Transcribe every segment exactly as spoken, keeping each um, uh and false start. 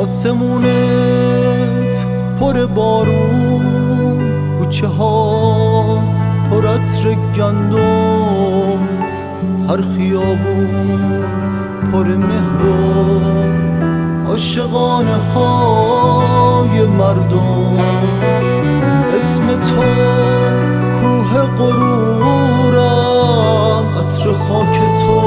آسمونت پر بارون، کوچه ها پر عطر گندم، هر خیابون پر مهر و عاشقانه های مردم. اسم تو کوه غرورم، عطر خاک تو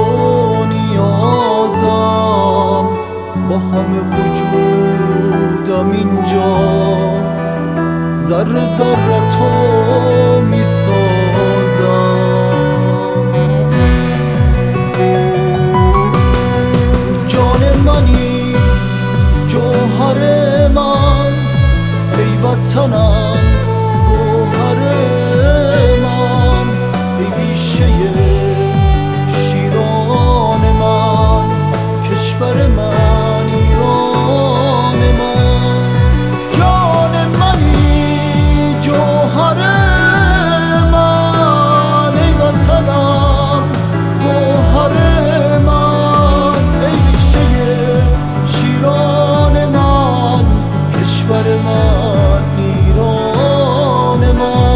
نیازم، با همه وجودم اینجا ذره ذره تو میسازم. جان منی جوهر من، ای وطنم گوهر من، ای بیشه شیران من، کشور من ایران من. جان منی جوهر من، ای وطنم گوهر من، ای بیشه شیران من، کشور من ایران من.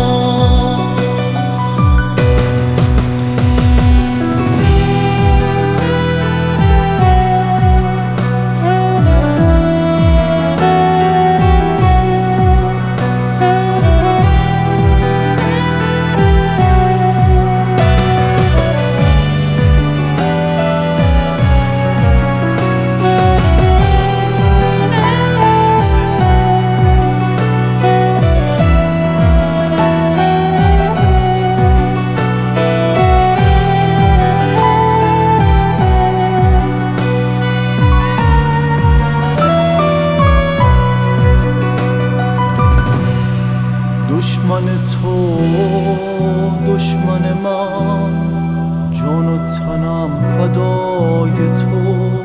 دشمن تو دشمن من، جان و تنم فدای تو،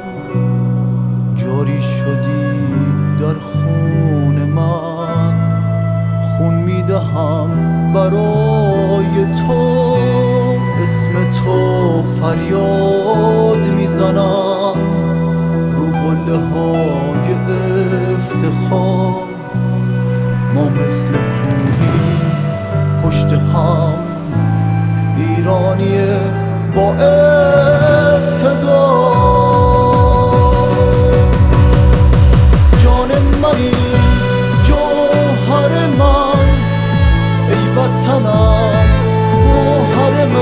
جاری شدی در خون من، خون میدهم برای تو. اسم تو فریاد میزنم رو قله های افتخار، ما مثل کوهی پشت هم، ایرانی با اقتدار. جان منی جوهر من، ای وطنم گوهر من،